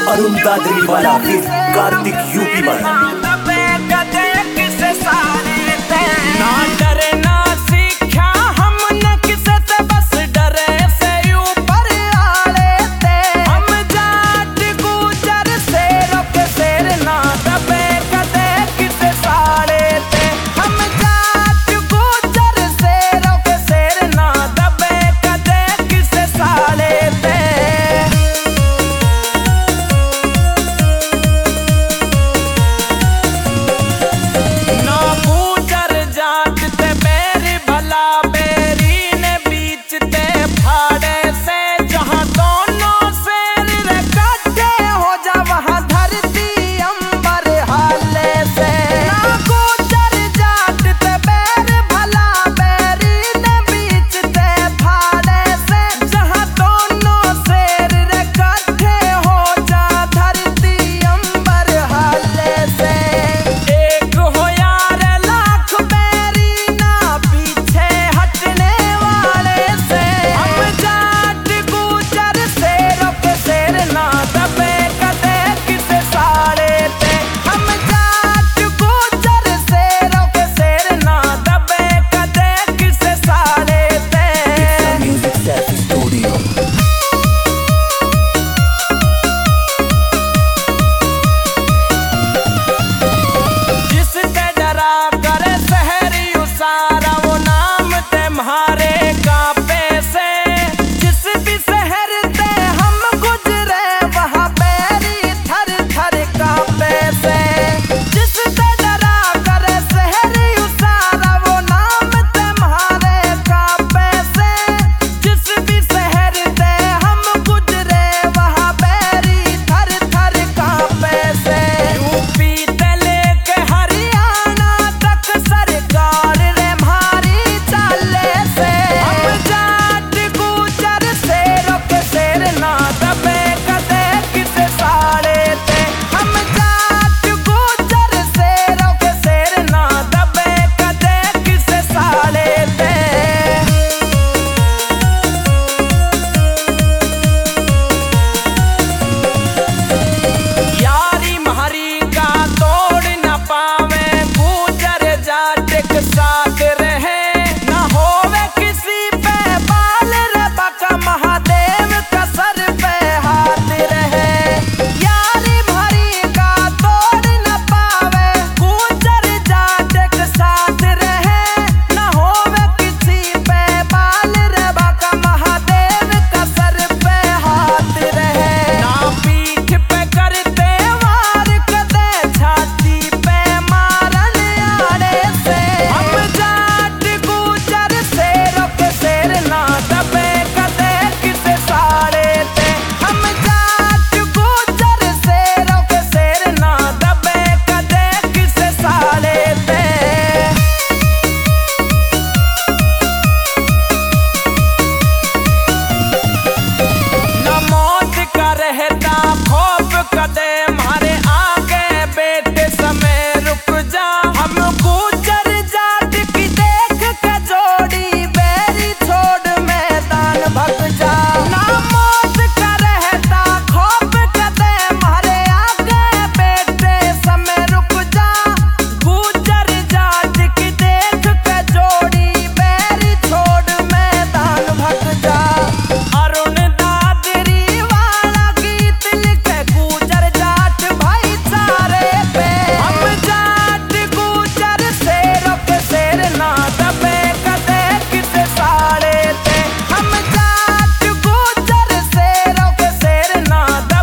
अरुण दादरी वाला फिर कार्तिक यूपी वाला। ना डरे ना सीखा हम न किसे से, बस डरे से ऊपर आले थे। हम जाट गुजर शेरों के शेर, ना दबे कदे किसे साले थे। हम जाट गुजर शेरों के शेर, ना दबे कदे किसे साले थे।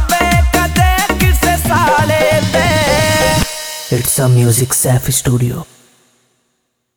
It's a music Safi Studio.